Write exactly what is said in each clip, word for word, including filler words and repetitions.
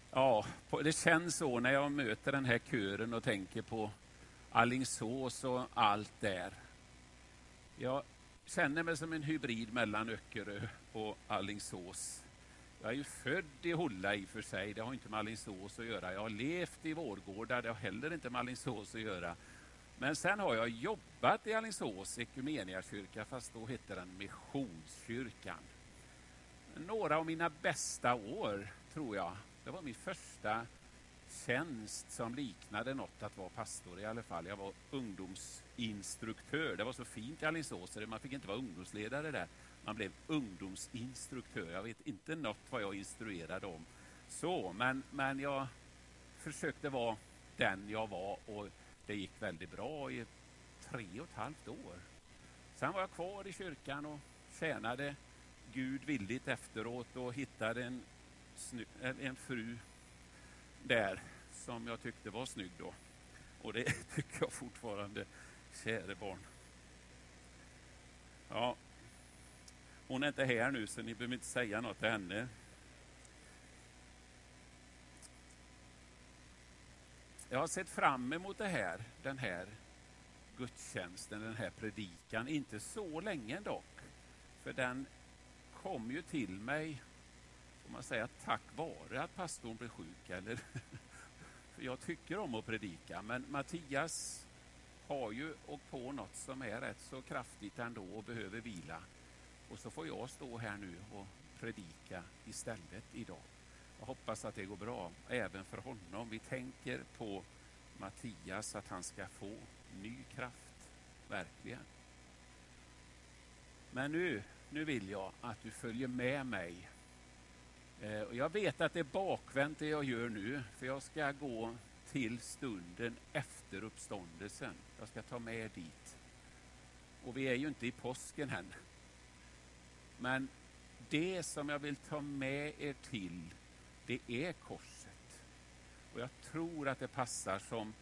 Ja, det känns så när jag möter den här kören och tänker på Alingsås och allt där. Jag känner mig som en hybrid mellan Öckerö och Alingsås. Jag är ju född i Hålla i och för sig, det har inte med Alingsås att göra. Jag har levt i Vårgårda, det har heller inte med Alingsås att göra. Men sen har jag jobbat i Alingsås Ekumeniakyrka, fast då hette den Missionskyrkan. Några av mina bästa år, tror jag. Det var min första tjänst som liknade något att vara pastor i alla fall. Jag var ungdomsinstruktör. Det var så fint i Alingsås, man fick inte vara ungdomsledare där. Man blev ungdomsinstruktör. Jag vet inte något vad jag instruerade om. Så, men, men jag försökte vara den jag var och det gick väldigt bra i tre och ett halvt år. Sen var jag kvar i kyrkan och tjänade Gud villigt efteråt och hittade en, en fru där som jag tyckte var snygg då. Och det tycker jag fortfarande, käre barn. Ja, hon är inte här nu så ni behöver inte säga något till henne. Jag har sett fram emot det här, den här gudstjänsten, den här predikan. Inte så länge dock. För den kom ju till mig, får man säga, tack vare att pastorn blev sjuk. Eller? För jag tycker om att predika, men Mattias har ju åkt på något som är rätt så kraftigt ändå och behöver vila. Och så får jag stå här nu och predika istället idag. Jag hoppas att det går bra, även för honom. Vi tänker på Mattias, att han ska få ny kraft, verkligen. Men nu, nu vill jag att du följer med mig. Eh, och jag vet att det är bakvänt det jag gör nu, för jag ska gå till stunden efter uppståndelsen. Jag ska ta med er dit. Och vi är ju inte i påsken än. Men det som jag vill ta med er till, det är korset. Och jag tror att det passar som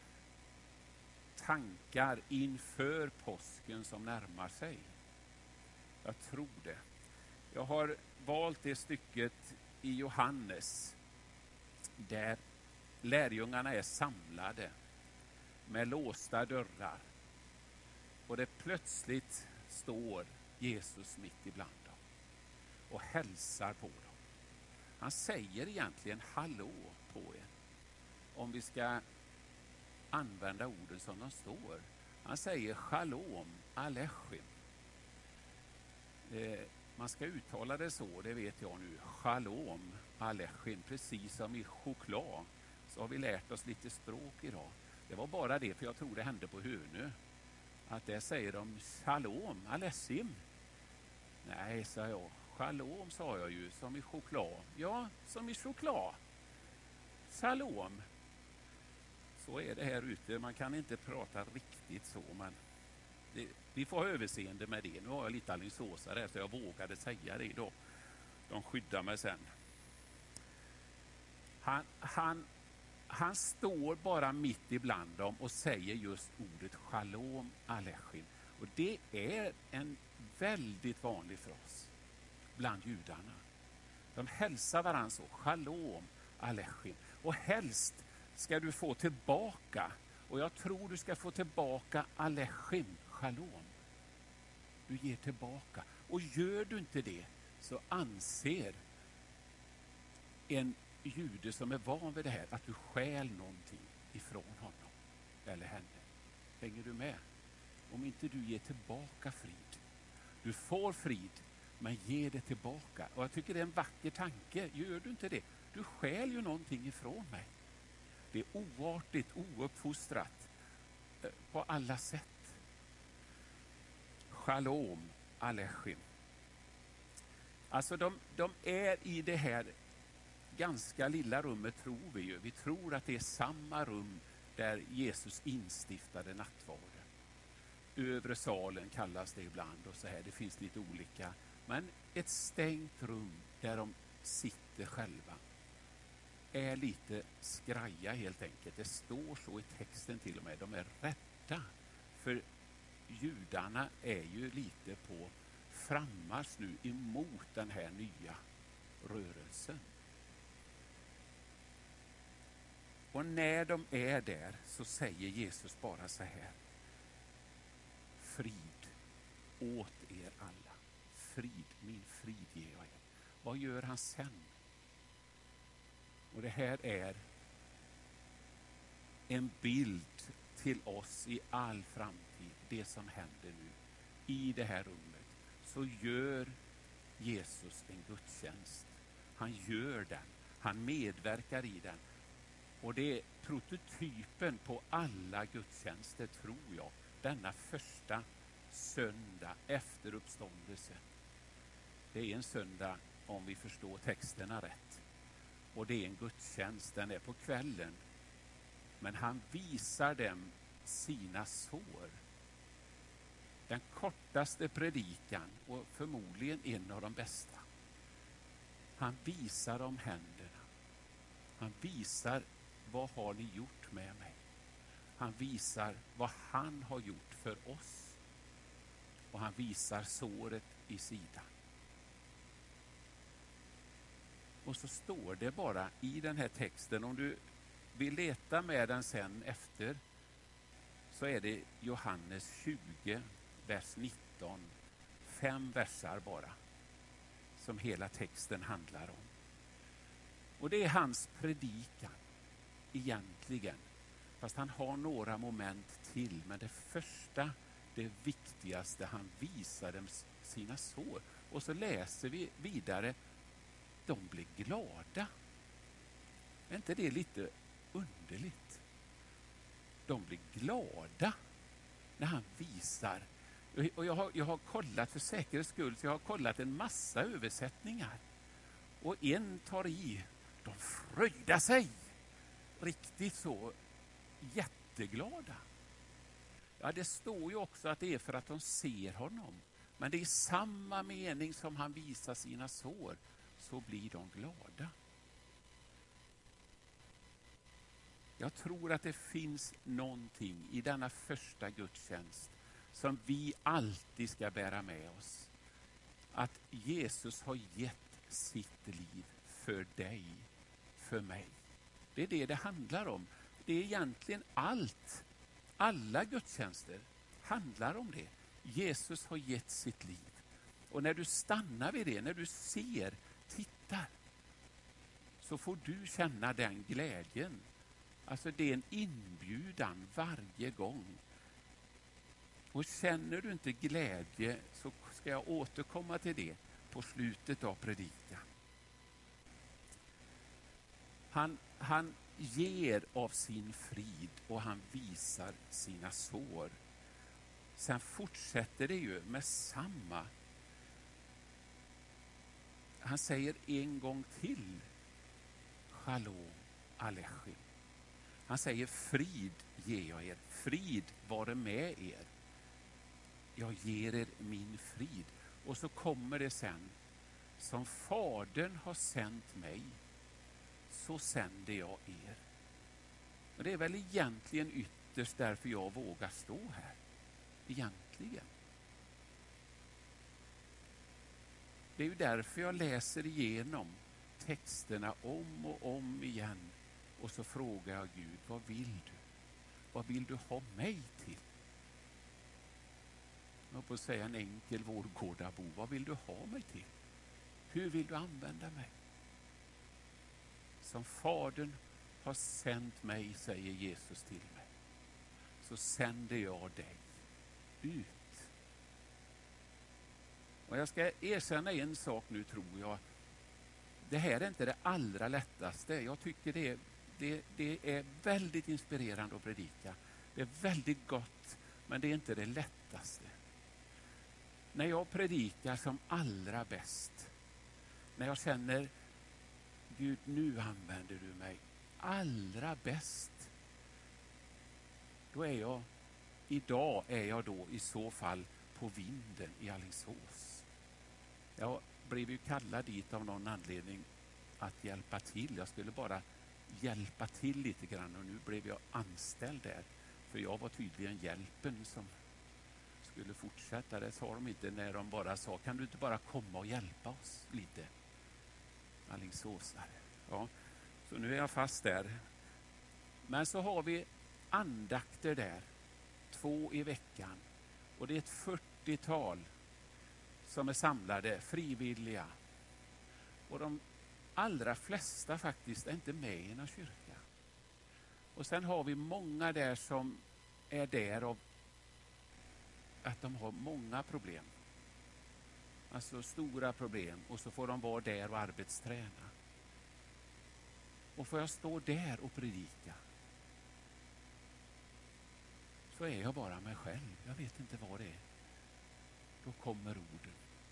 tankar inför påsken som närmar sig. Jag tror det. Jag har valt det stycket i Johannes där lärjungarna är samlade med låsta dörrar. Och det plötsligt står Jesus mitt ibland dem och hälsar på dem. Han säger egentligen hallå på er. Om vi ska använda orden som de står. Han säger shalom aleichem. Eh, man ska uttala det så, det vet jag nu. Shalom aleichem, precis som i choklad. Så har vi lärt oss lite språk idag. Det var bara det, för jag tror det hände på Hönö. Att det säger de shalom aleichem. Nej, sa jag. Shalom sa jag ju, som i choklad. Ja, som i choklad. Shalom. Så är det här ute. Man kan inte prata riktigt så, men det, vi får ha överseende med det. Nu har jag lite alingsåsare så jag vågade säga det då. De skyddar mig sen. Han, han, han står bara mitt ibland dem och säger just ordet shalom aleichem. Och det är en väldigt vanlig fras bland judarna. De hälsar varandra så, shalom aleichem. Och helst ska du få tillbaka, och jag tror du ska få tillbaka aleichem, shalom. Du ger tillbaka. Och gör du inte det så anser en jude som är van vid det här att du stjäl någonting ifrån honom eller henne. Hänger du med? Om inte du ger tillbaka frid. Du får frid, men ge det tillbaka. Och jag tycker det är en vacker tanke. Gör du inte det? Du stjäl ju någonting ifrån mig. Det är oartigt, ouppfostrat på alla sätt. Shalom aleichem. Alltså de, de är i det här ganska lilla rummet, tror vi ju. Vi tror att det är samma rum där Jesus instiftade nattvarden. Övre salen kallas det ibland och så här. Det finns lite olika. Men ett stängt rum där de sitter själva. Är lite skraja helt enkelt. Det står så i texten till och med. De är rädda. För judarna är ju lite på frammarsch nu emot den här nya rörelsen. Och när de är där så säger Jesus bara så här: frid åt er alla. Frid, min frid ger jag er. Vad gör han sen? Och det här är en bild till oss i all framtid. Det som händer nu i det här rummet. Så gör Jesus en gudstjänst. Han gör den. Han medverkar i den. Och det är prototypen på alla gudstjänster, tror jag. Denna första söndag efter uppståndelsen. Det är en söndag, om vi förstår texterna rätt. Och det är en gudstjänst, den är på kvällen. Men han visar dem sina sår. Den kortaste predikan och förmodligen en av de bästa. Han visar dem händerna. Han visar: vad har ni gjort med mig? Han visar vad han har gjort för oss. Och han visar såret i sidan. Och så står det bara i den här texten, om du vill leta med den sen efter, så är det Johannes tjugo, vers nitton. Fem versar bara, som hela texten handlar om. Och det är hans predikan egentligen. Fast han har några moment till. Men det första, det viktigaste, han visar dem sina sår. Och så läser vi vidare: de blir glada. Är inte det lite underligt? De blir glada när han visar. Och jag har, jag har kollat för säkerhets skull, så jag har kollat en massa översättningar. Och en tar i: de fröjdar sig. Riktigt så jätteglada. Ja, det står ju också att det är för att de ser honom. Men det är samma mening som han visar sina sår. Så blir de glada. Jag tror att det finns någonting i denna första gudstjänst som vi alltid ska bära med oss. Att Jesus har gett sitt liv för dig, för mig. Det är det det handlar om. Det är egentligen allt. Alla gudstjänster handlar om det. Jesus har gett sitt liv. Och när du stannar vid det, när du ser, tittar, så får du känna den glädjen. Alltså det är en inbjudan varje gång. Och känner du inte glädje, så ska jag återkomma till det på slutet av predikan. Han, han ger av sin frid och han visar sina sår. Sen fortsätter det ju med samma. Han säger en gång till: Shalom Aleichem. Han säger: frid ger jag er. Frid vare med er. Jag ger er min frid. Och så kommer det sen: som Fadern har sänt mig, så sänder jag er. Och det är väl egentligen ytterst därför jag vågar stå här. Egentligen. Det är ju därför jag läser igenom texterna om och om igen. Och så frågar jag Gud: vad vill du? Vad vill du ha mig till? Jag får säga en enkel vårgårdabo. Vad vill du ha mig till? Hur vill du använda mig? Som Fadern har sänt mig, säger Jesus till mig, så sänder jag dig ut. Och jag ska erkänna en sak nu, tror jag. Det här är inte det allra lättaste. Jag tycker det är, det, det är väldigt inspirerande att predika. Det är väldigt gott, men det är inte det lättaste. När jag predikar som allra bäst, när jag känner: Gud, nu använder du mig allra bäst, då är jag, idag är jag då i så fall på Vinden i Alingsås. Jag blev ju kallad dit av någon anledning att hjälpa till. Jag skulle bara hjälpa till lite grann, och nu blev jag anställd där. För jag var tydligen hjälpen som skulle fortsätta. Det sa de inte när de bara sa: kan du inte bara komma och hjälpa oss lite? Alingsåsare. Ja, så nu är jag fast där. Men så har vi andakter där, två i veckan. Och det är ett fyrtiotal som är samlade, frivilliga. Och de allra flesta faktiskt är inte med i en kyrka. Och sen har vi många där som är där av att de har många problem. Alltså stora problem. Och så får de vara där och arbetsträna. Och får jag stå där och predika, så är jag bara mig själv. Jag vet inte vad det är. Då kommer orden.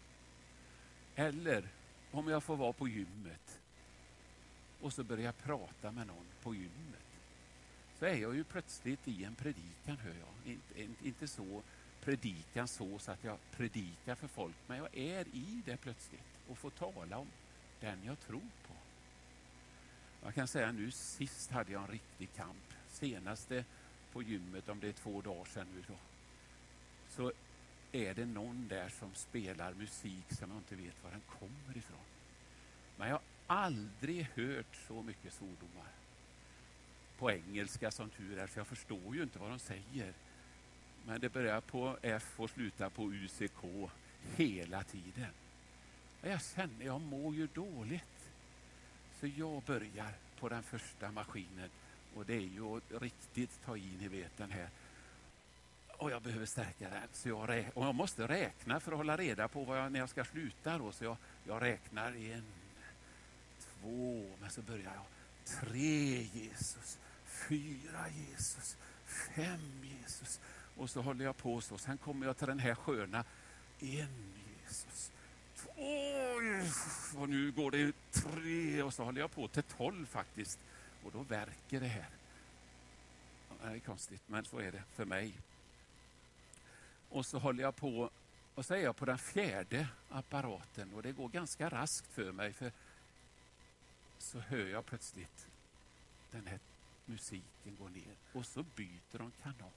Eller om jag får vara på gymmet och så börjar jag prata med någon på gymmet, så är jag ju plötsligt i en predikan, hör jag. Inte, inte, inte så predikan så, så att jag predikar för folk, men jag är i det plötsligt och får tala om den jag tror på. Jag kan säga nu sist hade jag en riktig kamp. Senaste på gymmet, om det är två dagar sedan nu då, så är det någon där som spelar musik som jag inte vet var den kommer ifrån. Men jag har aldrig hört så mycket svordomar på engelska som tur är, så jag förstår ju inte vad de säger. Men det börjar på F och slutar på U C K hela tiden. Jag känner, jag mår ju dåligt. Så jag börjar på den första maskinen. Och det är ju riktigt ta in, ni vet den här. Och jag behöver stärka den. Så jag, rä- och jag måste räkna för att hålla reda på vad jag, när jag ska sluta. Då. Så jag, jag räknar en, två, men så börjar jag. Tre Jesus, fyra Jesus, fem Jesus. Och så håller jag på så. Sen kommer jag till den här sköna. En Jesus. Två Jesus. Och nu går det tre. Och så håller jag på till tolv faktiskt. Och då verkar det här. Det är konstigt, men så är det för mig. Och så håller jag på. Och så är jag på den fjärde apparaten. Och det går ganska raskt för mig. För så hör jag plötsligt den här musiken gå ner. Och så byter de kanal.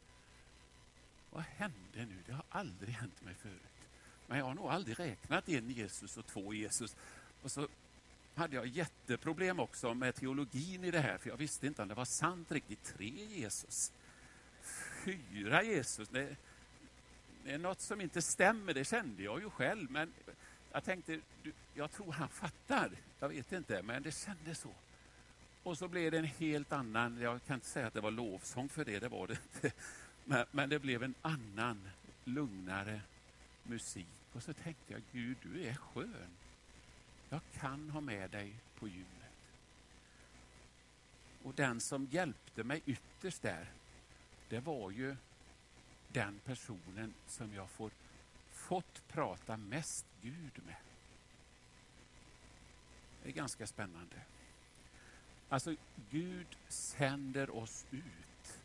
Vad hände nu? Det har aldrig hänt mig förut. Men jag har nog aldrig räknat en Jesus och två Jesus. Och så hade jag jätteproblem också med teologin i det här. För jag visste inte om det var sant riktigt. Tre Jesus. Fyra Jesus. Det, det är något som inte stämmer. Det kände jag ju själv. Men jag tänkte, jag tror han fattar. Jag vet inte, men det kändes så. Och så blev det en helt annan, jag kan inte säga att det var lovsång för det, det var det inte. Men, men det blev en annan, lugnare musik. Och så tänkte jag, Gud, du är skön. Jag kan ha med dig på gymmet. Och den som hjälpte mig ytterst där, det var ju den personen som jag får, fått prata mest Gud med. Det är ganska spännande. Alltså, Gud sänder oss ut.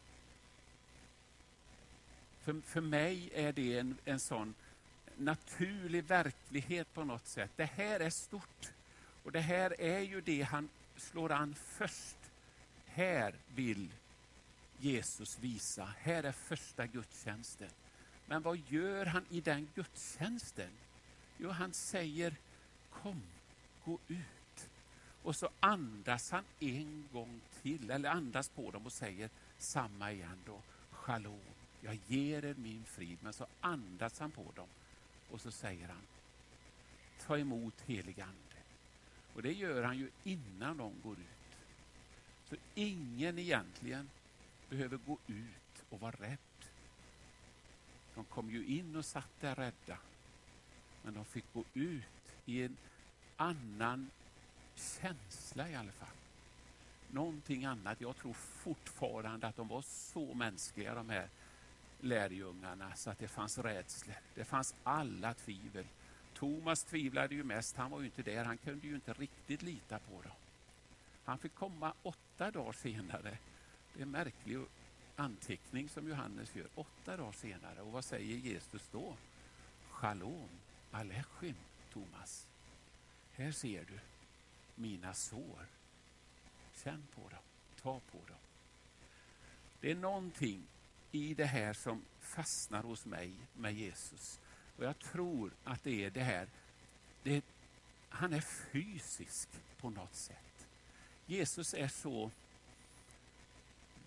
För, för mig är det en, en sån naturlig verklighet på något sätt. Det här är stort. Och det här är ju det han slår an först. Här vill Jesus visa. Här är första gudstjänsten. Men vad gör han i den gudstjänsten? Jo, han säger, kom, gå ut. Och så andas han en gång till, eller andas på dem och säger samma igen då. Shalom, jag ger er min frid. Men så andas han på dem och så säger han, ta emot helig ande. Och det gör han ju innan de går ut. Så ingen egentligen behöver gå ut och vara rädd. De kom ju in och satt där rädda. Men de fick gå ut i en annan känsla i alla fall. Någonting annat. Jag tror fortfarande att de var så mänskliga, de här lärjungarna, så att det fanns rädslor. Det fanns alla tvivel. Thomas tvivlade ju mest. Han var ju inte där. Han kunde ju inte riktigt lita på dem. Han fick komma åtta dagar senare. Det är en märklig anteckning som Johannes gör. Åtta dagar senare. Och vad säger Jesus då? Shalom aleichem, Thomas. Här ser du mina sår. Känn på dem. Ta på dem. Det är någonting i det här som fastnar hos mig med Jesus. Och jag tror att det är det här. Det är, han är fysisk på något sätt. Jesus är så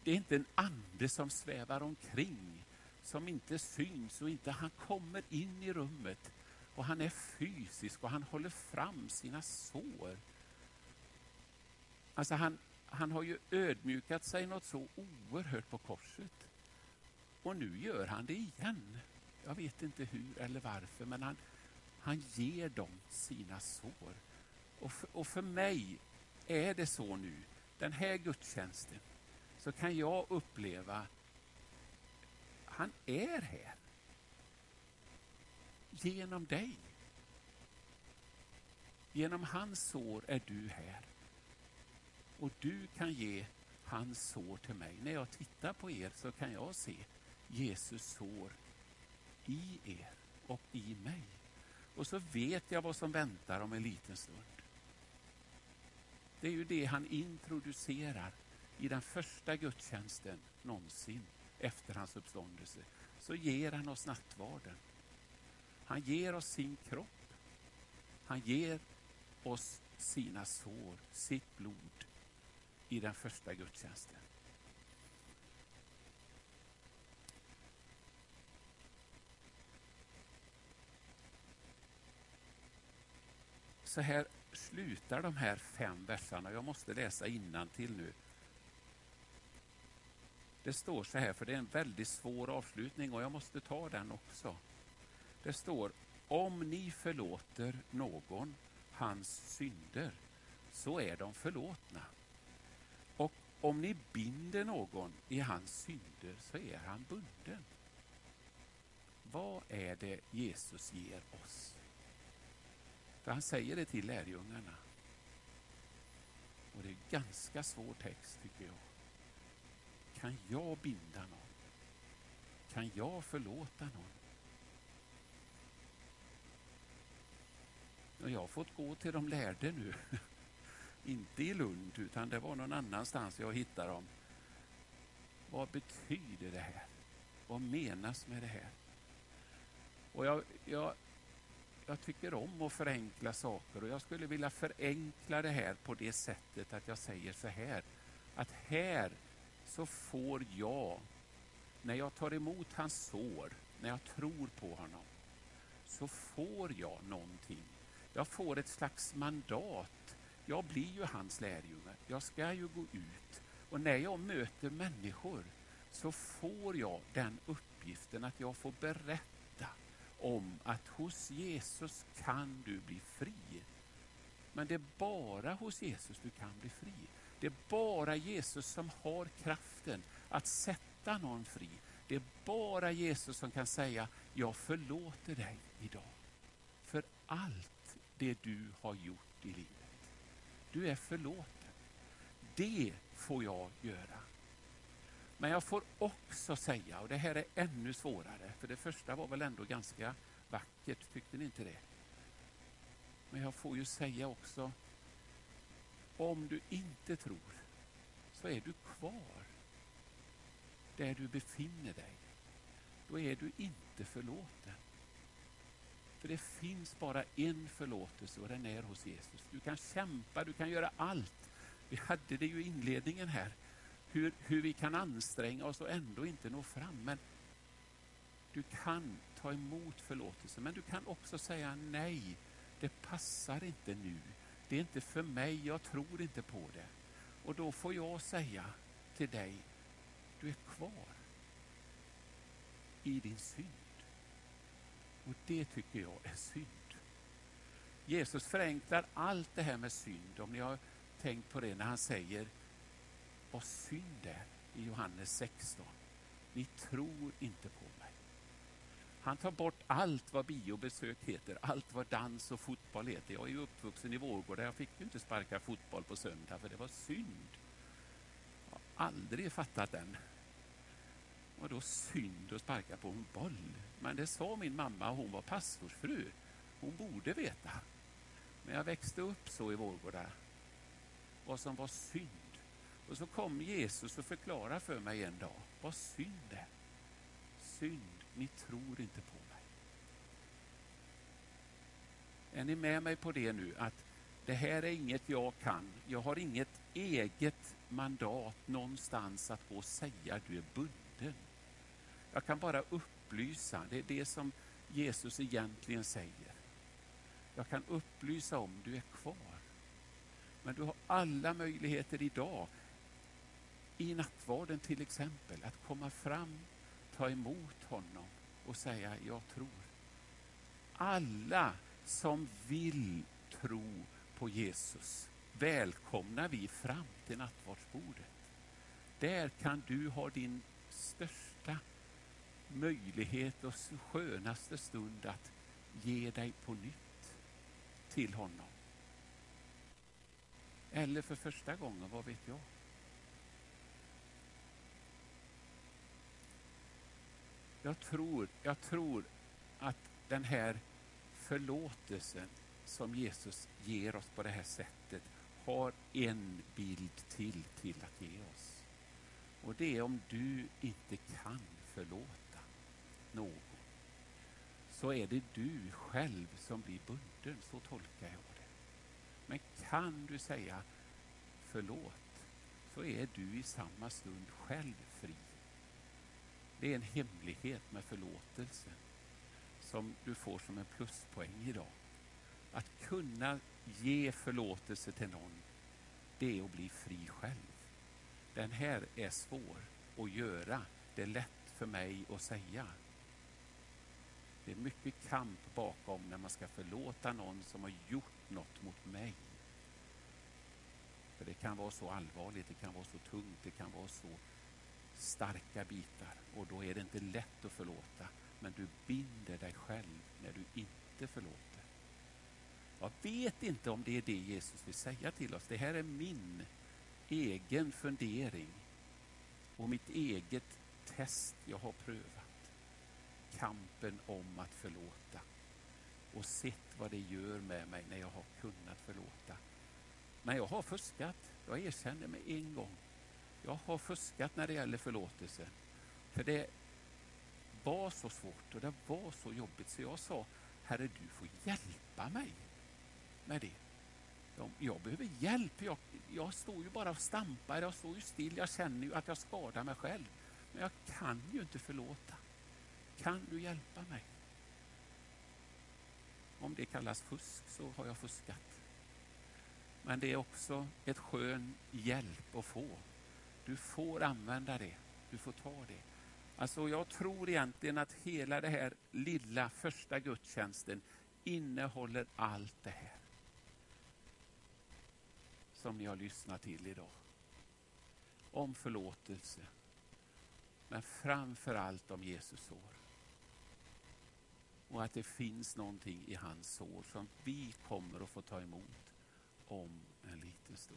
det är inte en ande som svävar omkring, som inte syns och inte. Han kommer in i rummet och han är fysisk och han håller fram sina sår. Alltså han, han har ju ödmjukat sig något så oerhört på korset. Och nu gör han det igen. Jag vet inte hur eller varför, men han, han ger dem sina sår. Och för, och för mig är det så nu, den här gudstjänsten, så kan jag uppleva han är här. Genom dig. Genom hans sår är du här. Och du kan ge hans sår till mig. När jag tittar på er så kan jag se Jesus sår i er och i mig. Och så vet jag vad som väntar om en liten stund. Det är ju det han introducerar i den första gudstjänsten någonsin efter hans uppståndelse. Så ger han oss nattvarden. Han ger oss sin kropp. Han ger oss sina sår, sitt blod i den första gudstjänsten. Så här slutar de här fem verserna. Jag måste läsa innantill nu. Det står så här, för det är en väldigt svår avslutning och jag måste ta den också. Det står: om ni förlåter någon hans synder så är de förlåtna. Och om ni binder någon i hans synder så är han bunden. Vad är det Jesus ger oss? För han säger det till lärjungarna. Och det är ganska svår text tycker jag. Kan jag binda någon? Kan jag förlåta någon? Och jag har fått gå till de lärde nu. Inte i Lund, utan det var någon annanstans jag hittade dem. Vad betyder det här? Vad menas med det här? Och jag, jag, jag tycker om att förenkla saker. Och jag skulle vilja förenkla det här på det sättet att jag säger så här. Att här så får jag, när jag tar emot hans sår, när jag tror på honom, så får jag någonting. Jag får ett slags mandat. Jag blir ju hans lärjunge. Jag ska ju gå ut. Och när jag möter människor så får jag den uppgiften att jag får berätta om att hos Jesus kan du bli fri. Men det är bara hos Jesus du kan bli fri. Det är bara Jesus som har kraften att sätta någon fri. Det är bara Jesus som kan säga: jag förlåter dig idag för allt det du har gjort i livet. Du är förlåten. Det får jag göra. Men jag får också säga, och det här är ännu svårare, för det första var väl ändå ganska vackert, tyckte ni inte det? Men jag får ju säga också, om du inte tror så är du kvar där du befinner dig. Då är du inte förlåten. För det finns bara en förlåtelse och den är hos Jesus. Du kan kämpa, du kan göra allt. Vi hade det ju i inledningen här. Hur, hur vi kan anstränga oss och ändå inte nå fram. Men du kan ta emot förlåtelse. Men du kan också säga nej, det passar inte nu. Det är inte för mig, jag tror inte på det. Och då får jag säga till dig, du är kvar i din synd. Och det tycker jag är synd. Jesus förenklar allt det här med synd. Om ni har tänkt på det när han säger vad synd är i Johannes sexton. Ni tror inte på mig. Han tar bort allt vad biobesök heter. Allt vad dans och fotboll heter. Jag är ju uppvuxen i Vårgårda. Jag fick ju inte sparka fotboll på söndag för det var synd. Jag har aldrig fattat den. Och då synd att sparka på en boll. Men det sa min mamma, hon var pastorsfru. Hon borde veta. Men jag växte upp så i Vårgårda. Vad som var synd. Och så kom Jesus och förklarade för mig en dag vad synd är. Synd, ni tror inte på mig. Är ni med mig på det nu? Att det här är inget jag kan. Jag har inget eget mandat någonstans att få säga att du är bunden. Jag kan bara upplysa, det är det som Jesus egentligen säger. Jag kan upplysa om du är kvar. Men du har alla möjligheter idag, i nattvarden till exempel, att komma fram, ta emot honom och säga jag tror. Alla som vill tro på Jesus välkomnar vi fram till nattvardsbordet. Där kan du ha din största möjlighet och skönaste stund att ge dig på nytt till honom. Eller för första gången, vad vet jag. Jag tror, jag tror att den här förlåtelsen som Jesus ger oss på det här sättet har en bild till till att ge oss. Och det är om du inte kan förlåta någon, så är det du själv som blir bunden, så tolkar jag det. Men kan du säga förlåt, så är du i samma stund själv fri. Det är en hemlighet med förlåtelsen som du får som en pluspoäng idag. Att kunna ge förlåtelse till någon, det är att bli fri själv. Den här är svår att göra. Det är lätt för mig att säga. Det är mycket kamp bakom när man ska förlåta någon som har gjort något mot mig. För det kan vara så allvarligt, det kan vara så tungt, det kan vara så starka bitar. Och då är det inte lätt att förlåta. Men du binder dig själv när du inte förlåter. Jag vet inte om det är det Jesus vill säga till oss. Det här är min egen fundering och mitt eget test jag har prövat. Kampen om att förlåta. Och sett vad det gör med mig när jag har kunnat förlåta. Men jag har fuskat. Jag erkänner mig en gång. Jag har fuskat när det gäller förlåtelse. För det var så svårt och det var så jobbigt. Så jag sa, Herre, du får hjälpa mig med det. Jag behöver hjälp. Jag, jag står ju bara och stampar. Jag står ju still. Jag känner ju att jag skadar mig själv. Men jag kan ju inte förlåta. Kan du hjälpa mig? Om det kallas fusk så har jag fuskat. Men det är också ett skön hjälp att få. Du får använda det. Du får ta det. Alltså jag tror egentligen att hela det här lilla första gudstjänsten innehåller allt det här som ni har lyssnat till idag. Om förlåtelse. Men framför allt om Jesus sår. Och att det finns någonting i hans sår som vi kommer att få ta emot om en liten stund.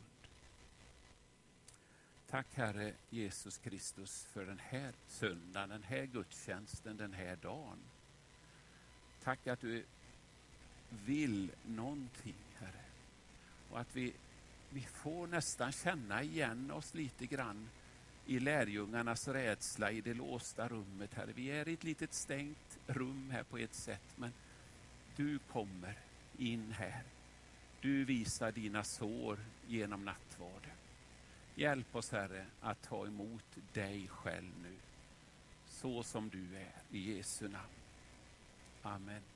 Tack Herre Jesus Kristus för den här söndagen, den här gudstjänsten, den här dagen. Tack att du vill någonting, Herre. Och att vi, vi får nästan känna igen oss lite grann i lärjungarnas rädsla i det låsta rummet, Herre. Vi är i ett litet stängt rum här på ett sätt, men du kommer in här. Du visar dina sår genom nattvarden. Hjälp oss, Herre, att ta emot dig själv nu, så som du är, i Jesu namn. Amen.